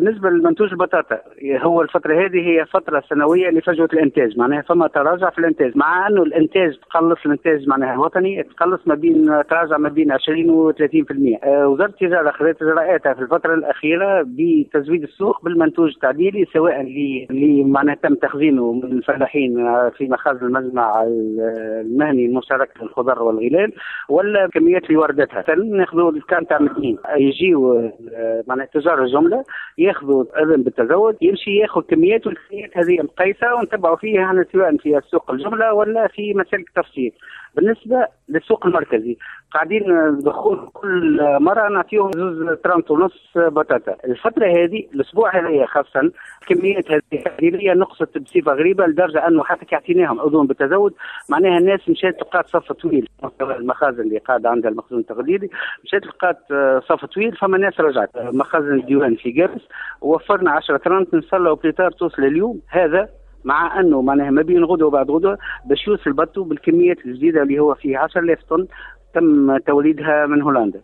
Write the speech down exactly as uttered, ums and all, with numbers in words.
بالنسبه لمنتوج البطاطا هو الفتره هذه هي فتره سنويه لفجوه الانتاج، معناها فما تراجع في الانتاج، مع انه الانتاج تقلص، الانتاج معناها الوطني تقلص ما بين تراجع ما بين عشرين و ثلاثين بالمئة. آه وزاره التجاره خذت اجراءاتها في الفتره الاخيره بتزويد السوق بالمنتوج التعديلي، سواء اللي معناها تم تخزينه من الفلاحين في مخازن المجمع المهني المشترك للخضر والغلال، ولا كميات اللي وردتها. ناخذوا الكان تاع مدين يجيو معناها تجار الجمله ياخذوا اذن بالتزود، يمشي ياخذ كميات، والكميات هذه مقيسه ونتبعوا فيها احنا سواء في السوق الجمله ولا في مسالك التفصيل. بالنسبه للسوق المركزي قاعدين دخول كل مره نعطيهم زوز ترانت ونص بطاطا. الفتره هذه الاسبوع هذايا خاصه كميات هذه التقديريه نقصت بصفه غريبه لدرجه انه حتى كي اعطيناهم اذون بالتزود معناها الناس مشات لقات صف طويل. المخازن اللي قاعده عندها المخزون التقديري مشات لقات صف طويل، فما ناس رجعت مخازن الديوان في جابس ووفرنا عشرة ترانت نصلوا بريتار توصل اليوم هذا، مع انه معناها ما بين غدوه وبعد غدوه باش يوصل بطو بالكميات الجديده اللي هو فيه عشرة آلاف طن تم توليدها من هولندا.